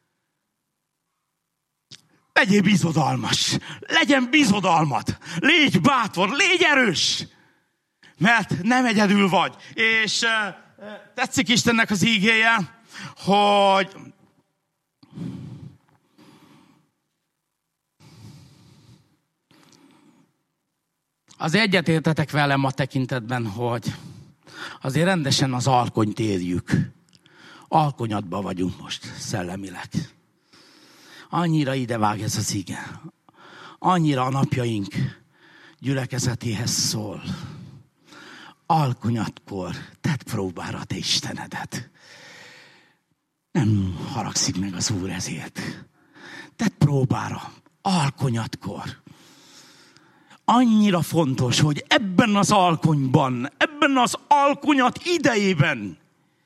Legyél bizodalmas, legyen bizodalmat, légy bátor, légy erős, mert nem egyedül vagy. És tetszik Istennek az ígéje, hogy az egyetértetek velem a tekintetben, hogy azért rendesen az alkonyt érjük. Alkonyatban vagyunk most szellemileg. Annyira idevág ez az ige. Annyira a napjaink gyülekezetéhez szól. Alkonyatkor tedd próbára te Istenedet. Nem haragszik meg az Úr ezért. Tedd próbára. Alkonyatkor. Annyira fontos, hogy ebben az alkonyban, ebben az alkonyat idejében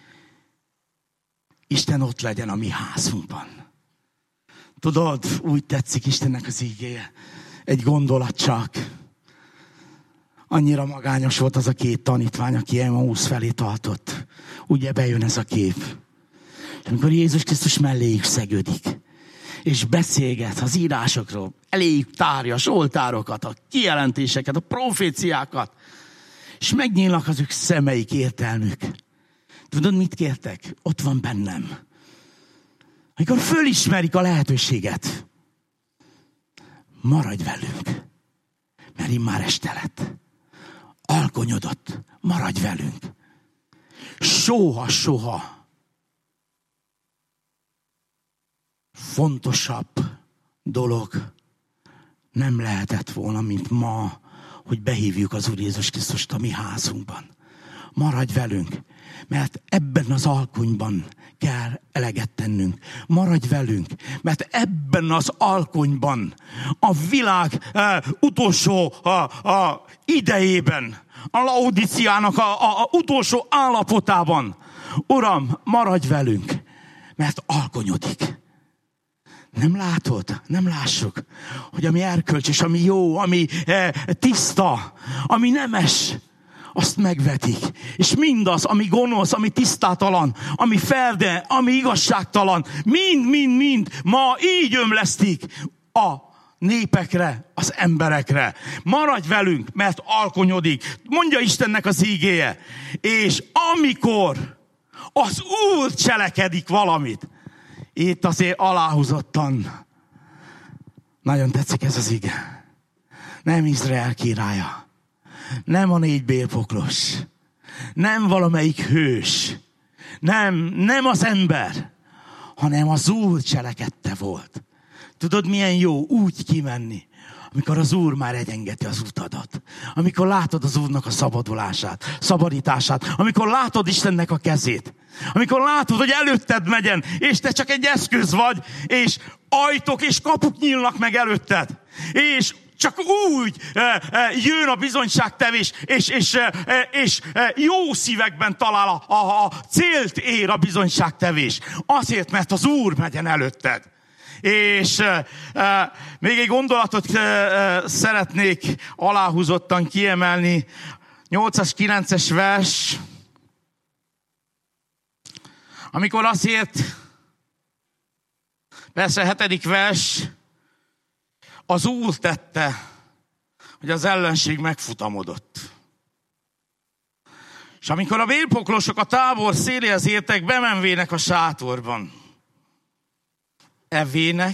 Isten ott legyen a mi házunkban. Tudod, úgy tetszik Istennek az ígéje. Egy gondolat csak. Annyira magányos volt az a két tanítvány, aki Emaúsz felé tartott. Ugye bejön ez a kép. És amikor Jézus Krisztus melléjük szegődik, és beszélget az írásokról, eléjük tárja a zsoltárokat, a kijelentéseket, a proféciákat, és megnyílnak az ők szemeik, értelmük. Tudod, mit kértek? Ott van bennem. Amikor fölismerik a lehetőséget, maradj velünk, mert immár este lett. Alkonyodott, maradj velünk. Soha fontosabb dolog nem lehetett volna, mint ma, hogy behívjuk az Úr Jézus Krisztust a mi házunkban. Maradj velünk, mert ebben az alkonyban kell eleget tennünk. Maradj velünk, mert ebben az alkonyban, a világ utolsó idejében, a Laodiciának a utolsó állapotában, Uram, maradj velünk, mert alkonyodik. Nem látod, nem lássuk, hogy ami erkölcs, ami jó, ami tiszta, ami nemes, azt megvetik. És mindaz, ami gonosz, ami tisztátalan, ami ferde, ami igazságtalan, mind ma így ömlesztik a népekre, az emberekre. Maradj velünk, mert alkonyodik. Mondja Istennek az ígéje. És amikor az Úr cselekedik valamit, itt azért aláhúzottan nagyon tetszik ez az ige. Nem Izrael királya, nem a 4 bélpoklos, nem valamelyik hős, nem az ember, hanem az Úr cselekedte volt. Tudod, milyen jó úgy kimenni, amikor az Úr már egyengeti az utadat. Amikor látod az Úrnak a szabadulását, szabadítását. Amikor látod Istennek a kezét. Amikor látod, hogy előtted megyen, és te csak egy eszköz vagy, és ajtók és kapuk nyílnak meg előtted. És csak úgy jön a bizonyságtevés, és jó szívekben talál a célt ér a bizonyságtevés. Azért, mert az Úr megyen előtted. És még egy gondolatot szeretnék aláhúzottan kiemelni. 8-as, 9-es vers. Amikor azért, persze 7. vers, az Úr tette, hogy az ellenség megfutamodott. És amikor a bélpoklosok a tábor széléhez értek, bemenvének a sátorban. Evének,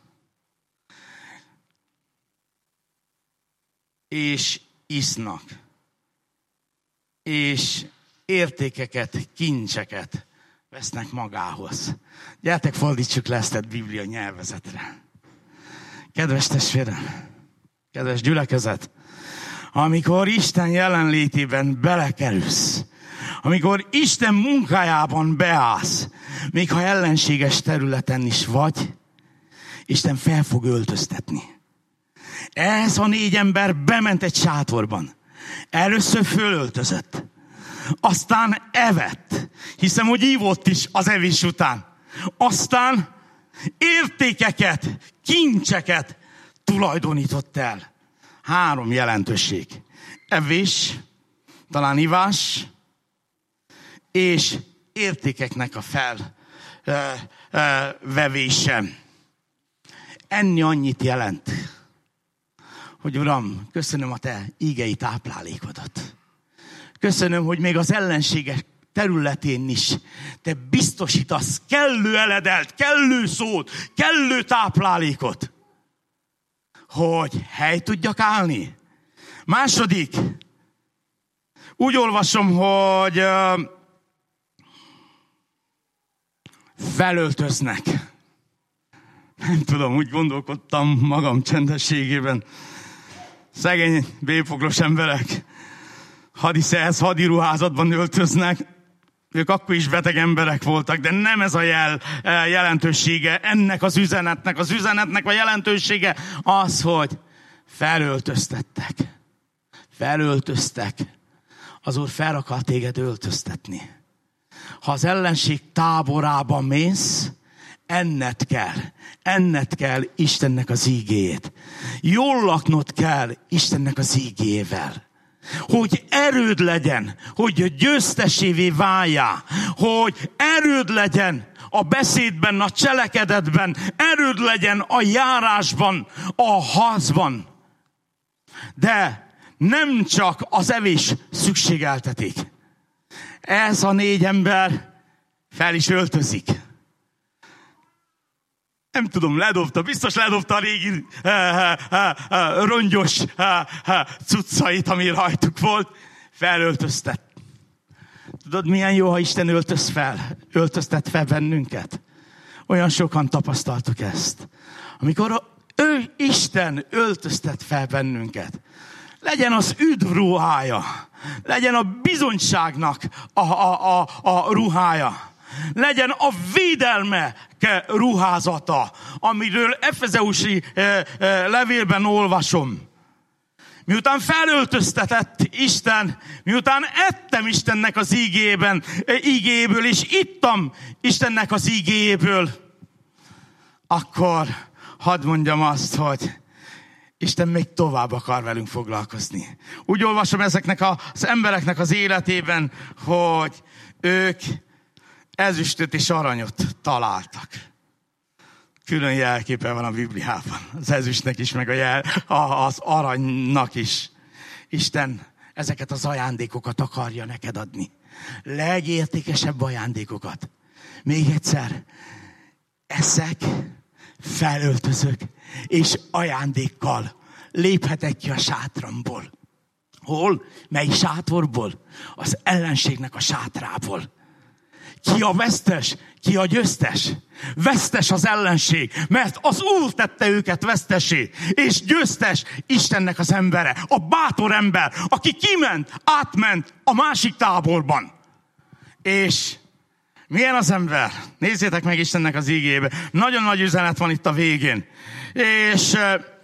és isznak, és értékeket, kincseket vesznek magához. Gyertek, fordítsuk le ezt a Biblia nyelvezetre. Kedves testvérem, kedves gyülekezet, amikor Isten jelenlétében belekerülsz, amikor Isten munkájában beállsz, még ha ellenséges területen is vagy, Isten fel fog öltöztetni. Ez a 4 ember bement egy sátorban. Először fölöltözött. Aztán evett. Hiszem, hogy ívott is az evés után. Aztán értékeket, kincseket tulajdonított el. 3 jelentőség. Evés, talán ivás, és értékeknek a felvevése. Enni annyit jelent, hogy Uram, köszönöm a Te ígei táplálékodat. Köszönöm, hogy még az ellenségek területén is Te biztosítasz kellő eledelt, kellő szót, kellő táplálékot, hogy hely tudjak állni. Második, úgy olvasom, hogy felöltöznek. Nem tudom, úgy gondolkodtam magam csendességében. Szegény bépoglos emberek hadi ruházatban öltöznek. Ők akkor is beteg emberek voltak, de nem ez a jelentősége ennek az üzenetnek. Az üzenetnek a jelentősége az, hogy felöltöztek. Az Úr fel akar téged öltöztetni. Ha az ellenség táborába mész, enned kell Istennek az ígéjét. Jól laknod kell Istennek az ígéjével. Hogy erőd legyen, hogy győztesévé váljál, hogy erőd legyen a beszédben, a cselekedetben, erőd legyen a járásban, a harcban. De nem csak az evés szükségeltetik. Ez a 4 ember fel is öltözik. Nem tudom, biztos ledobta a régi rongyos cuccait, ami rajtuk volt, felöltöztet. Tudod, milyen jó, ha Isten öltöztet fel bennünket? Olyan sokan tapasztaltuk ezt. Amikor Isten öltöztet fel bennünket, legyen az üdv ruhája, legyen a bizonyságnak a ruhája, legyen a védelme ruházata, amiről Efezeusi levélben olvasom. Miután felöltöztetett Isten, miután ettem Istennek az ígéből, és ittam Istennek az ígéből, akkor hadd mondjam azt, hogy Isten még tovább akar velünk foglalkozni. Úgy olvasom ezeknek az embereknek az életében, hogy ők ezüstöt és aranyot találtak. Külön jelképe van a Bibliában. Az ezüstnek is, meg az aranynak is. Isten ezeket az ajándékokat akarja neked adni. Legértékesebb ajándékokat. Még egyszer, eszek, felöltözök, és ajándékkal léphetek ki a sátramból. Hol? Mely sátorból? Az ellenségnek a sátrából. Ki a vesztes? Ki a győztes? Vesztes az ellenség, mert az Úr tette őket vesztessé, és győztes Istennek az embere, a bátor ember, aki átment a másik táborban. És milyen az ember? Nézzétek meg Istennek az ígébe. Nagyon nagy üzenet van itt a végén. És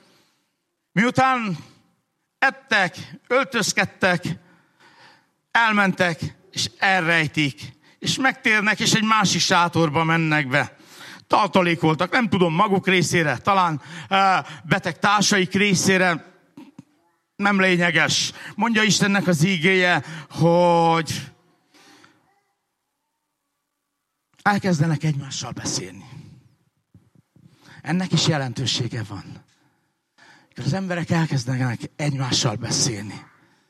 miután ettek, öltözkedtek, elmentek, és elrejtik, és megtérnek, és egy másik sátorba mennek be. Tartalékoltak, nem tudom, maguk részére, talán beteg társaik részére, nem lényeges. Mondja Istennek az ígéje, hogy elkezdenek egymással beszélni. Ennek is jelentősége van. Az emberek elkezdenek egymással beszélni.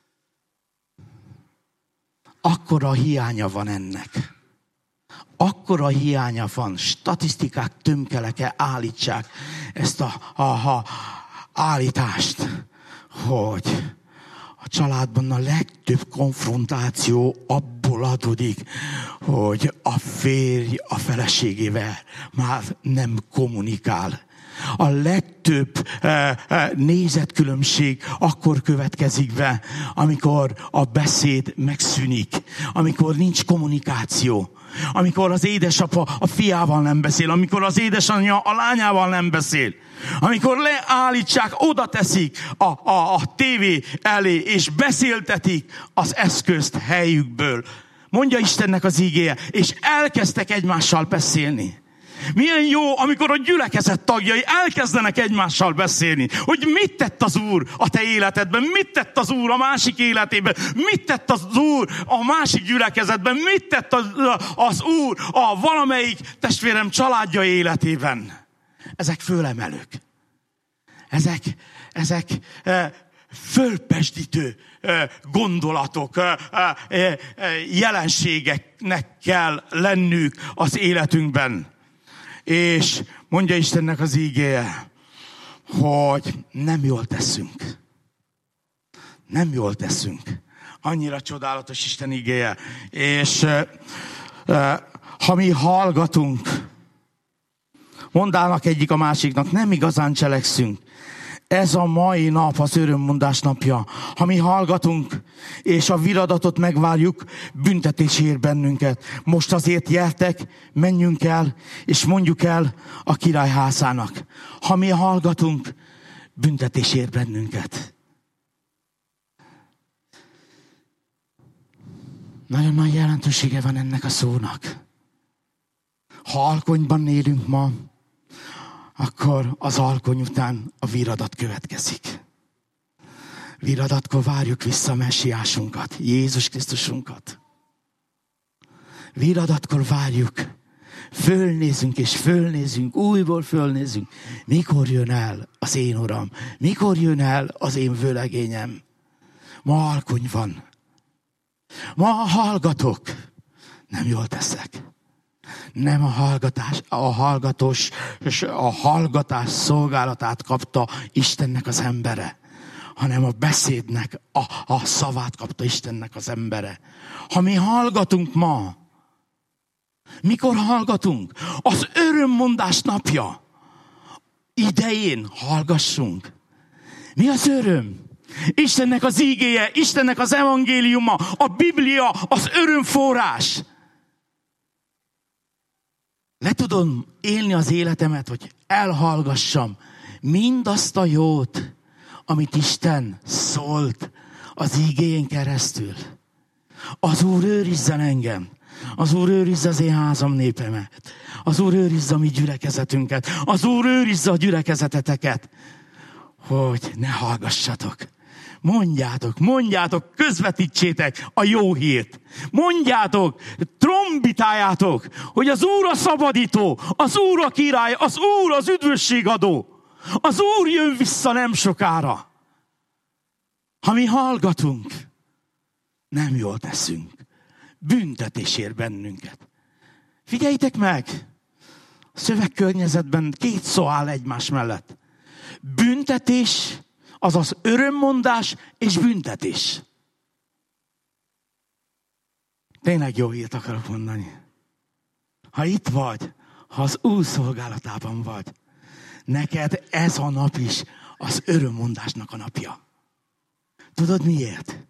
Akkora hiánya van ennek. Akkora hiánya van. Statisztikák tömkeleke állítsák ezt a állítást, hogy A családban a legtöbb konfrontáció abból adódik, hogy a férj a feleségével már nem kommunikál. A legtöbb nézetkülönbség akkor következik be, amikor a beszéd megszűnik, amikor nincs kommunikáció, amikor az édesapa a fiával nem beszél, amikor az édesanyja a lányával nem beszél, amikor leállítsák, oda teszik a tévé elé, és beszéltetik az eszközt helyükből. Mondja Istennek az igéje, és elkezdtek egymással beszélni. Milyen jó, amikor a gyülekezet tagjai elkezdenek egymással beszélni, hogy mit tett az Úr a te életedben, mit tett az Úr a másik életében, mit tett az Úr a másik gyülekezetben, mit tett az Úr a valamelyik testvérem családja életében. Ezek fölemelők. Ezek fölpesdítő gondolatok, jelenségeknek kell lennük az életünkben. És mondja Istennek az ígéje, hogy nem jól teszünk. Nem jól teszünk. Annyira csodálatos Isten ígéje. És ha mi hallgatunk, mondának egyik a másiknak, nem igazán cselekszünk. Ez a mai nap az örömmondás napja. Ha mi hallgatunk, és a viradatot megvárjuk, büntetés ér bennünket. Most azért gyertek, menjünk el, és mondjuk el a király házának. Ha mi hallgatunk, büntetés ér bennünket. Nagyon nagy jelentősége van ennek a szónak. Ha alkonyban élünk ma, akkor az alkony után a viradat következik. Viradatkor várjuk vissza a messiásunkat, Jézus Krisztusunkat. Viradatkor várjuk, fölnézünk és fölnézünk, újból fölnézünk. Mikor jön el az én Uram? Mikor jön el az én vőlegényem? Ma alkony van. Ma hallgatok. Nem jól teszek. Nem a hallgatás szolgálatát kapta Istennek az embere, hanem a beszédnek a szavát kapta Istennek az embere. Ha mi hallgatunk ma, mikor hallgatunk? Az örömmondás napja idején hallgassunk. Mi az öröm? Istennek az ígéje, Istennek az evangéliuma, a Biblia, az örömforrás. Le tudom élni az életemet, hogy elhallgassam mindazt a jót, amit Isten szólt az igéjén keresztül. Az Úr őrizzen engem. Az Úr őrizze az én házam népemet. Az Úr őrizze a mi gyülekezetünket. Az Úr őrizze a gyülekezeteteket. Hogy ne hallgassatok. Mondjátok, közvetítsétek a jó hírt. Mondjátok, trombitáljátok, hogy az Úr a szabadító, az Úr a király, az Úr az üdvösségadó. Az Úr jön vissza nem sokára. Ha mi hallgatunk, nem jól teszünk. Büntetés ér bennünket. Figyeljétek meg! A szövegkörnyezetben 2 szó áll egymás mellett. Büntetés, azaz örömmondás és büntetés. Tényleg jó hírt akarok mondani. Ha itt vagy, ha az Úr szolgálatában vagy, neked ez a nap is az örömmondásnak a napja. Tudod miért?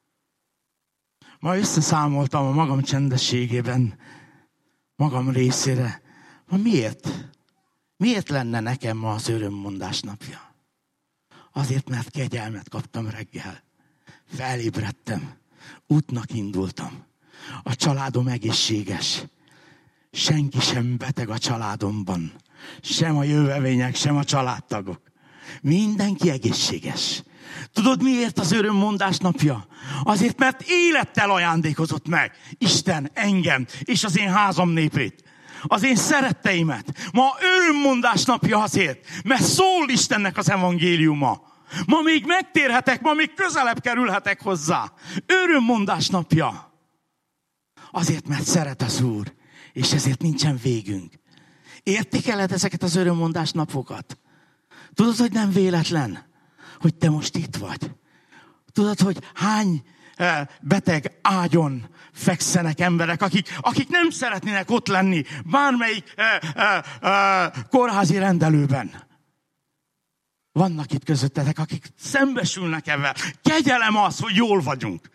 Ma összeszámoltam a magam csendességében, magam részére. Ma miért? Miért lenne nekem ma az örömmondás napja? Azért, mert kegyelmet kaptam reggel. Felébredtem. Útnak indultam. A családom egészséges. Senki sem beteg a családomban. Sem a jövevények, sem a családtagok. Mindenki egészséges. Tudod miért az örömmondás napja? Azért, mert élettel ajándékozott meg Isten engem és az én házam népét. Az én szeretteimet. Ma örömmondás napja azért, mert szól Istennek az evangéliuma. Ma még megtérhetek, ma még közelebb kerülhetek hozzá. Örömmondás napja. Azért, mert szeret az Úr, és ezért nincsen végünk. Értékeled ezeket az örömmondás napokat? Tudod, hogy nem véletlen, hogy te most itt vagy. Tudod, hogy hány beteg ágyon fekszenek emberek, akik nem szeretnének ott lenni bármelyik kórházi rendelőben. Vannak itt közöttetek, akik szembesülnek ebben. Kegyelem az, hogy jól vagyunk.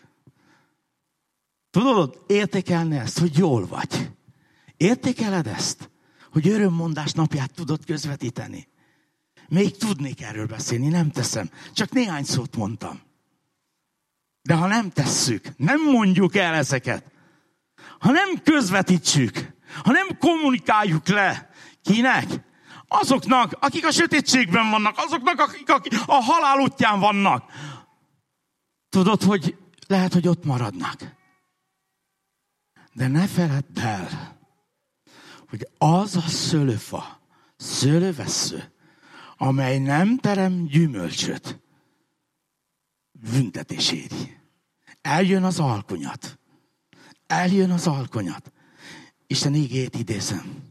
Tudod értékelni ezt, hogy jól vagy? Értékeled ezt, hogy örömmondás napját tudod közvetíteni? Még tudnék erről beszélni, nem teszem. Csak néhány szót mondtam. De ha nem tesszük, nem mondjuk el ezeket, ha nem közvetítsük, ha nem kommunikáljuk le, kinek? Azoknak, akik a sötétségben vannak, azoknak, akik a halál útján vannak. Tudod, hogy lehet, hogy ott maradnak. De ne feledd el, hogy az a szőlőfa, szőlővessző, amely nem terem gyümölcsöt, büntetés éri. Eljön az alkonyat. Eljön az alkonyat. Isten ígét idézem.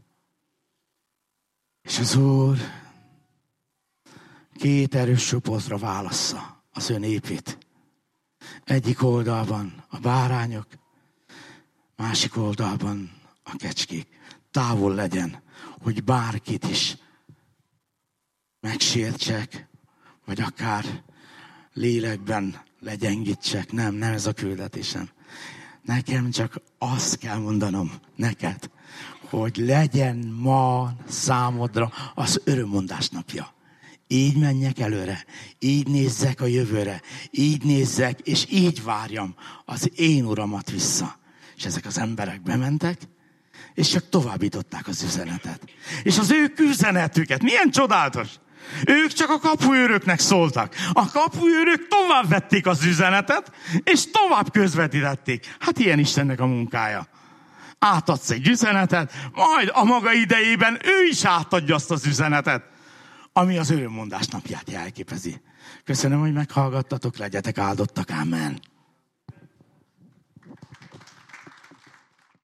És az Úr két erős csoportra válassza az ő népét. Egyik oldalban a bárányok, másik oldalban a kecskék. Távol legyen, hogy bárkit is megsértsek, vagy akár lélekben legyengítsek. Nem ez a küldetésem. Nekem csak azt kell mondanom neked, hogy legyen ma számodra az örömmondás napja. Így menjek előre, így nézzek a jövőre, így nézzek, és így várjam az én Uramat vissza. És ezek az emberek bementek, és csak továbbították az üzenetet. És az ő üzenetüket, milyen csodálatos! Ők csak a kapuőröknek szóltak. A kapuőrök tovább vették az üzenetet, és tovább közvetítették. Hát ilyen Istennek a munkája. Átadsz egy üzenetet, majd a maga idejében ő is átadja azt az üzenetet, ami az örömmondás napját jelképezi. Köszönöm, hogy meghallgattatok, legyetek áldottak, amen.